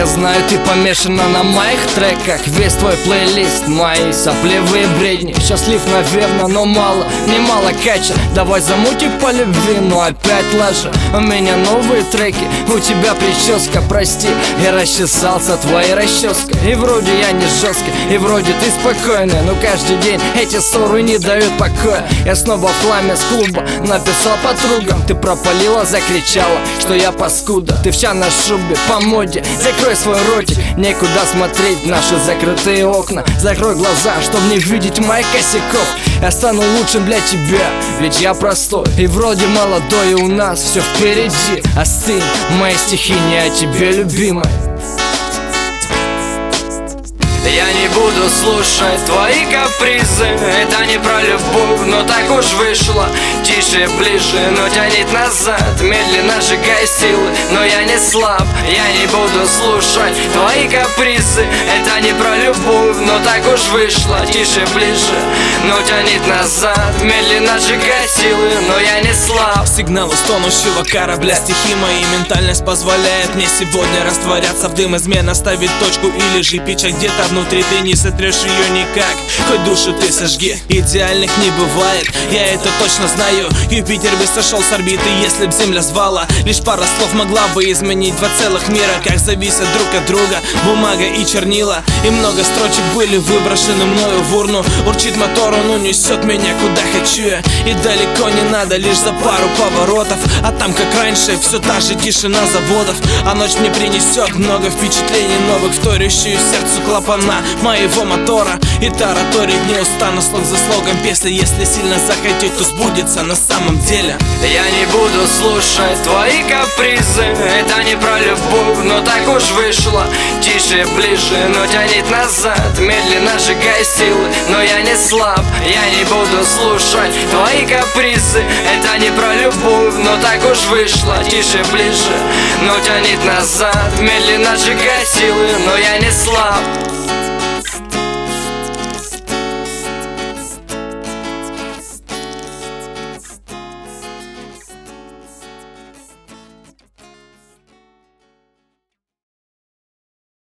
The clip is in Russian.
Я знаю, ты помешана на моих треках. Весь твой плейлист, мои сопливые бредни. Счастлив, наверное, но мало, немало кача. Давай замутим по любви, но опять лажа. У меня новые треки, у тебя прическа. Прости, я расчесался твоей расческой. И вроде я не жесткий, и вроде ты спокойная, но каждый день эти ссоры не дают покоя. Я снова в хламе с клуба написал подругам. Ты пропалила, закричала, что я паскуда. Ты вся на шубе, по моде. Закрой свой ротик, некуда смотреть в наши закрытые окна. Закрой глаза, чтобы не видеть моих косяков. Я стану лучшим для тебя, ведь я простой и вроде молодой, и у нас все впереди. Остынь, мои стихи не о тебе, любимой. Я не буду слушать твои капризы. Это не про любовь, но так уж вышло. Тише, ближе, но тянет назад. Медленно сжигай силы, но я не слаб. Я не буду слушать твои капризы. Это не про любовь, но так уж вышло. Тише, ближе, но тянет назад. Медленно сжигай силы, но я не слаб. Сигнал из тонущего корабля. Стихи мои, ментальность позволяет мне сегодня растворяться в дым измен, оставить точку или же печать где-то внутри, ты не сотрешь ее никак. Хоть душу ты сожги, идеальных не бывает, я это точно знаю. Юпитер бы сошел с орбиты, если б Земля звала. Лишь пара слов могла бы изменить два целых мира, как зависят друг от друга бумага и чернила. И много строчек были выброшены мною в урну. Урчит мотор, он унесет меня куда хочу я. И далеко не надо, лишь за пару поворотов. А там как раньше, все та же тишина заводов. А ночь мне принесет много впечатлений новых, вторящую сердцу клапана моего мотора. И тараторить не устану слог за слогом песни. Если сильно захотеть, то сбудется на самом деле. Я не буду слушать твои капризы. Это не про любовь, но так уж вышло. Тише, ближе, но тянет назад. Медленно сжигай силы, но я не слаб. Я не буду слушать твои капризы. Это не про любовь, но так уж вышло. Тише, ближе, но тянет назад. Медленно сжигай силы, но я не слаб.